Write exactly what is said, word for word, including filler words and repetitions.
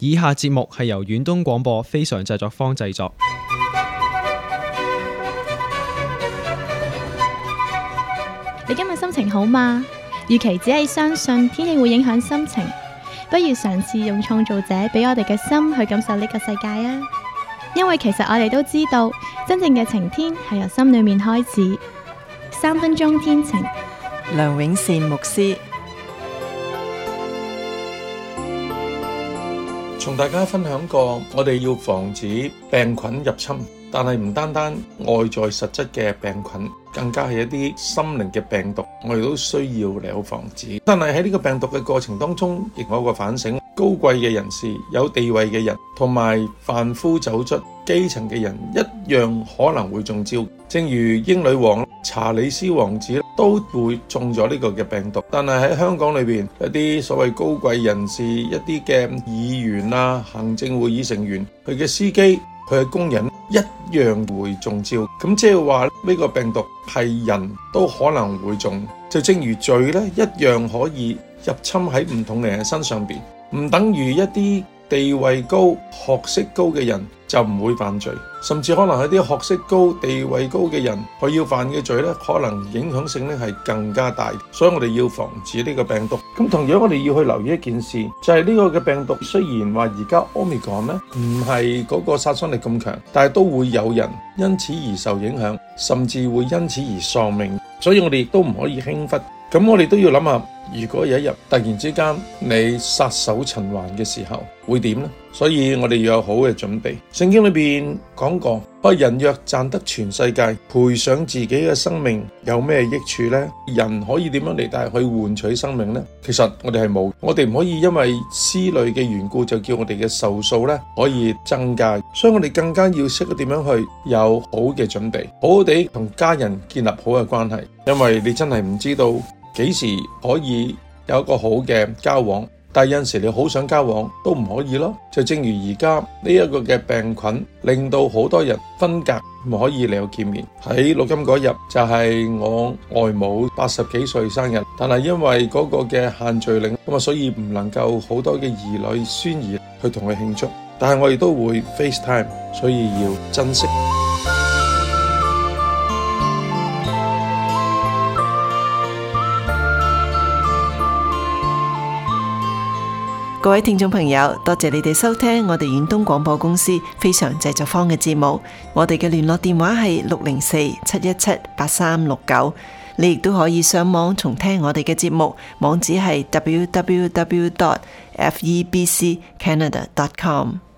以下節目係由遠東廣播非常製作坊製作。 你今日心情好嗎？與其只係相信天氣會影響心情，不如嘗試用創造者俾我哋嘅心去感受呢個世界啊！因為其實我哋都知道，真正嘅晴天係由心裏面開始。三分鐘天晴， 梁永善牧師。 同大家分享過，我哋要防止病菌入侵，但係唔單單外在實質嘅病菌，更加係一啲心靈嘅病毒，我哋都需要嚟好防止。但係喺呢個病毒嘅過程當中，亦有一個反省：高貴嘅人士、有地位嘅人，同埋販夫走卒、基層嘅人，一樣可能會中招。正如英女王、查理斯王子都會中咗呢個嘅病毒。但係喺香港裏邊，一啲所謂高貴人士、一啲嘅議員啊、行政會議成員、佢嘅司機、佢嘅工人一樣會中招。咁即係話呢個病毒係人都可能會中，就正如罪咧一樣可以入侵喺唔同嘅人身上邊，唔等於一啲地位高、學識高嘅人就唔會犯罪，甚至可能係啲學識高、地位高嘅人，佢要犯嘅罪咧，可能影響性咧係更加大。所以我哋要防止呢個病毒。咁同樣我哋要去留意一件事，就係呢個嘅病毒雖然話而家 Omicron 咧唔係嗰個殺傷力咁強，但係都會有人因此而受影響，甚至會因此而喪命。所以我哋亦都唔可以輕忽。咁我哋都要諗下，如果有一日突然之間你撒手塵寰嘅時候，會點呢？所以我哋要有好嘅準備。聖經裏邊講過，不人若賺得全世界，賠上自己嘅生命，有咩益處呢？人可以點樣嚟帶去換取生命呢？其實我哋係冇，我哋唔可以因為思慮嘅緣故就叫我哋嘅壽數咧可以增加。所以我哋更加要識得點樣去有好嘅準備，好好地同家人建立好嘅關係，因為你真係唔知道幾時可以有一個好嘅交往，但係有陣時你好想交往都唔可以咯。就正如而家呢一個嘅病菌，令到好多人分隔，唔可以嚟到見面。喺錄音嗰日就係我外母八十幾歲生日，但係因為嗰個嘅限聚令，咁啊所以唔能夠好多嘅兒女孫兒去同佢慶祝。但係我哋都會 FaceTime，所以要珍惜。 各位聽眾朋友，多謝你哋收聽我哋遠東廣播公司非常製作坊嘅節目。我哋嘅聯絡電話係六零四七一七八三六九。你亦都可以上網重聽我哋嘅節目，網址係 double-u double-u double-u dot f e b c canada dot com。